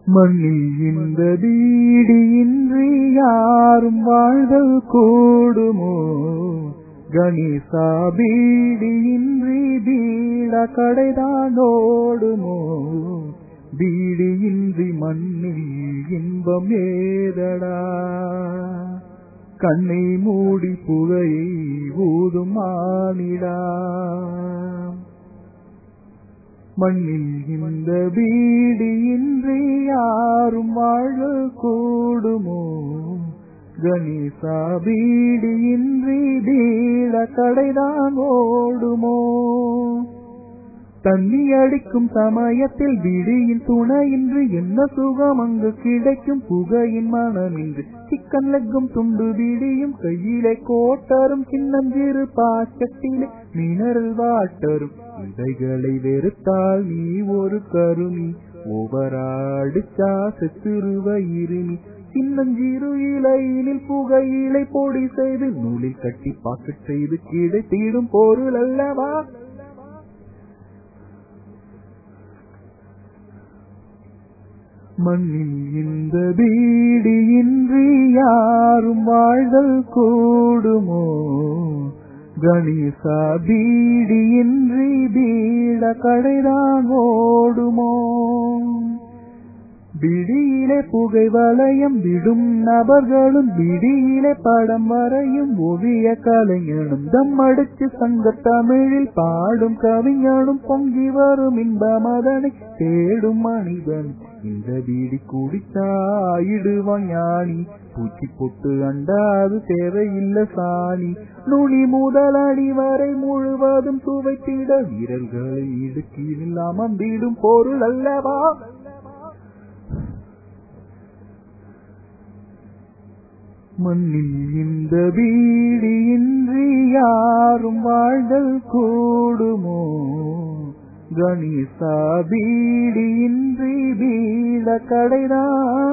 மண்ணில் இந்த பீடியின்றி யாரும் வாழ்தல் கூடுமோ? கணேசா பீடியின்றி பீட கடைதான் ஓடுமோ? பீடியின்றி மண்ணில் இன்பம் ஏதடா? கண்ணை மூடி புகையை ஊதும் மானிடா. மண்ணில் இந்த பீடியின்றி யாரும் வாழ கூடுமோ? கணேசா பீடியின்றி பீட கடைதான் ஓடுமோ? தண்ணி அடிக்கும் சமயத்தில் பீடியின் துணையின்றி என்ன சுகம் அங்கு கிடைக்கும்? புகையின் மனமின்றி சிக்கன் லெக்கும் துண்டு பீடியும் கையிலே கோட்டரும் சின்னஞ்சிறு பாக்கெட்டிலே மினரல் வாட்டரும். இவைகளை வெறுத்தால் நீ ஒரு கருமி, ஓவராடிச்சா செத்துருவ இருமி. சின்னஞ்சிறு இலையினில் புகையிலை பொடி செய்து நூலில் கட்டி பாக்கெட் செய்து கீழே தீடும் பொருள் அல்லவா? மண்ணில் இந்த பீடியின்றி யாரும் வாழ்தல் கூடுமோ? கணேசா பீடியின்றி பீட கடைதான் ஓடுமோ? பீடியிலே புகை வளையம் விடும் நபர்களும் பீடியிலே படம் வரையும் ஓவிய கலைஞனும் தம் அடிச்சு சங்க தமிழில் பாடும் கவிஞனும் பொங்கி வரும் இன்ப மதனை தேடும் மனிதன். இந்த பீடி குடித்தாயிடுவான் ஞானி. பூச்சி பொட்டு அண்டாது தேவையில்லை சாணி. நுனி முதல் அடி வரை முழுவதும் சுவைத்திட வீரர்களை இடுக்கில் அமர்ந்திடும் பொருள் அல்லவா? மண்ணில் இந்த பீடியின்றி யாரும் வாழ்தல் கூடுமோ? கணேசா பீடியின்றி பீட கடைதான்